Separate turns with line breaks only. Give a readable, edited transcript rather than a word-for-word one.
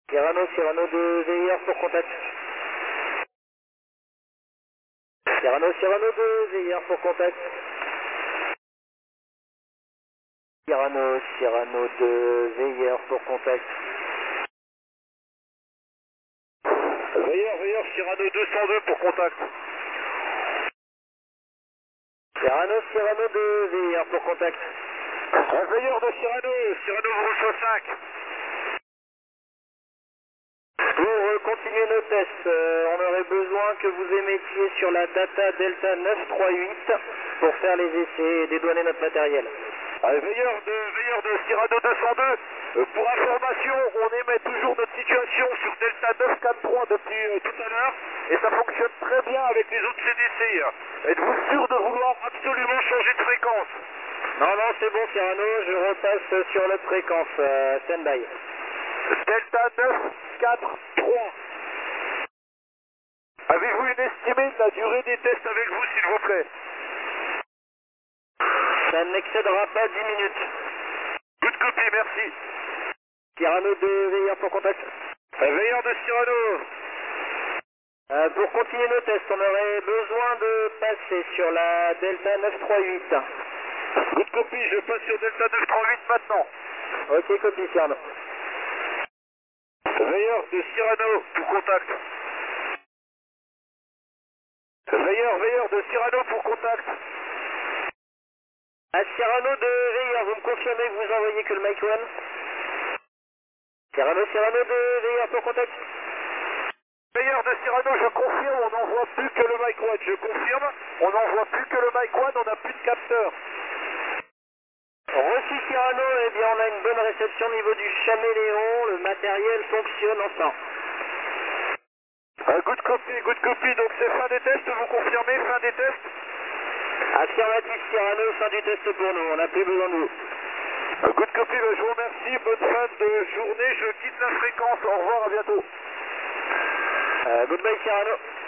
Cyrano 2 VIR pour contact. Cyrano 2 VIR pour contact. Cyrano 2 VIR pour contact.
Veilleur, Cyrano 202 pour contact.
Cyrano 2 VIR pour contact.
Veilleur de Cyrano vous reçoit 5.
Pour continuer nos tests, on aurait besoin que vous émettiez sur la data Delta 938 pour faire les essais et dédouaner notre matériel.
Veilleur de Cyrano 202, pour information, on émet toujours notre situation sur Delta 943 depuis tout à l'heure et ça fonctionne très bien avec les autres CDC. Êtes-vous sûr de vouloir absolument changer de fréquence?
Non, c'est bon Cyrano, je repasse sur notre fréquence, stand-by.
Delta 943. Avez-vous une estimée de la durée des tests avec vous, s'il vous plaît?
Ça n'excédera pas 10 minutes.
Good copy, merci.
Cyrano 2 VIR pour contact.
Veilleur de Cyrano.
Pour continuer nos tests, on aurait besoin de passer sur la Delta 938.
Good copy, je passe sur Delta 938 maintenant.
Ok, copie Cyrano.
Veilleur de Cyrano pour contact. Veilleur de Cyrano pour contact.
À Cyrano 2 VIR, vous me confirmez que vous envoyez que le mic 1? Cyrano 2 VIR pour contact.
Veilleur de Cyrano, je confirme, on n'envoie plus que le mic 1. Je confirme, on n'envoie plus que le mic 1, on n'a plus de capteur.
Reçu Cyrano, eh bien on a une bonne réception au niveau du Caméléon, le matériel fonctionne enfin.
Good copy, donc c'est fin des tests, vous confirmez, fin des tests?
Affirmatif Cyrano, fin du test pour nous, on n'a plus besoin de vous.
Good copy, je vous remercie, bonne fin de journée, je quitte la fréquence, au revoir, à bientôt.
Goodbye Cyrano.